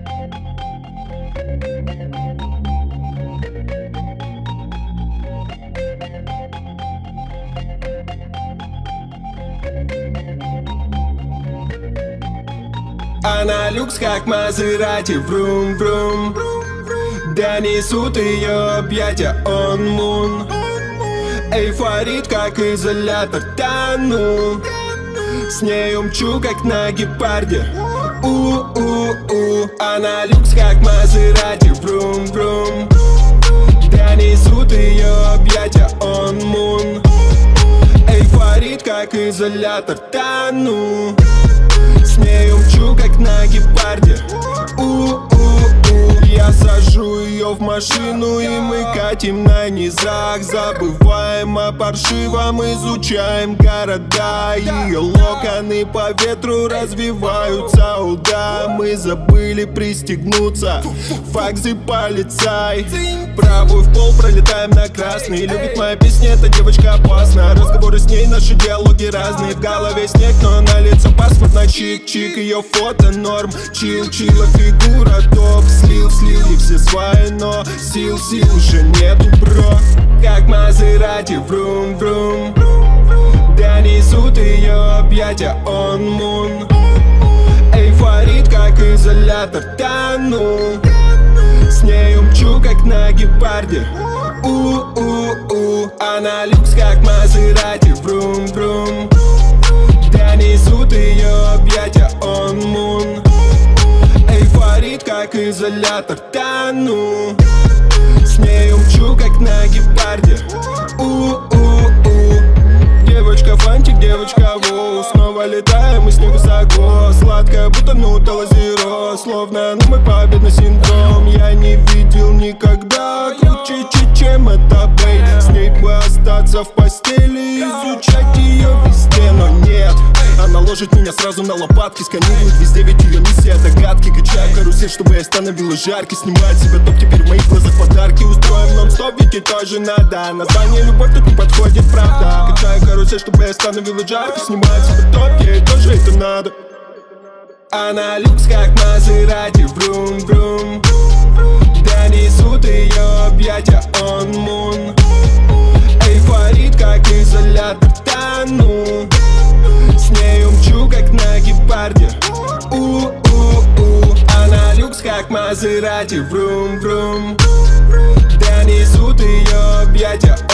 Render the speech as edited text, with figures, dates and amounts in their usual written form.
Она люкс, как Мазерати, врум-врум. Да несут ее объятия он мун. Эйфорит, как изолятор, тону. С нею мчу, как на гепарде. У-у-у. Она люкс, как Мазерати, врум-врум. Да несут ее объятия он мун. Эйфорит, как изолятор, тону. С нею мчу, как на гепарде. Я сажу ее в машину, и мы катим на низах. Забываем о паршивом, изучаем города. Ее локоны по ветру развиваются. О да, мы забыли пристегнуться. Факсы полицай. Правую в пол пролетаем на красный. Любит моя песня, эта девочка опасна. Разговоры с ней, наши диалоги разные. В голове снег, но на лицо паспортно. Чик-чик, ее фото норм. Чил-чила фигура топ. Слил и все сваи, но сил уже нету, бро. Как Мазерати, врум-врум. Да несут ее объятия он мун. Эйфорит, как изолятор, тону. С нею мчу, как на гепарде. У-у-у. Она люкс, как Мазерати, врум-врум. Да несут ее объятия он мун. Эйфорит, как изолятор, тону. С нею мчу, как на гепарде. У-у-у. Девочка фантик, девочка воу. Снова летаем, мы с ней высоко. Сладкая, будто нутелла зеро. Словно мой победный синдром. Я не видел никогда круче, чем это, бей. С ней бы остаться в постели, изучать ее везде, но нет. Она ложит меня сразу на лопатки, сканирует везде, ведь ее миссия догадки. Качаю карусель, чтобы я становилась жаркой. Снимает себя топ, теперь в моих глазах подарки. Устроим нон-стоп, ведь ей тоже надо. Название любовь тут не подходит, правда. Качаю карусель, чтобы я становилась жаркой. Снимает себя топ, ей тоже это надо. Она люкс, как Мазерати, врум-врум. Да несут ее объятия он мун. Эйфорит, как изолятор, тону. С нею мчу, как на гепарде. У-у-у. Она люкс, как Мазерати, врум-врум. Да несут ее объятия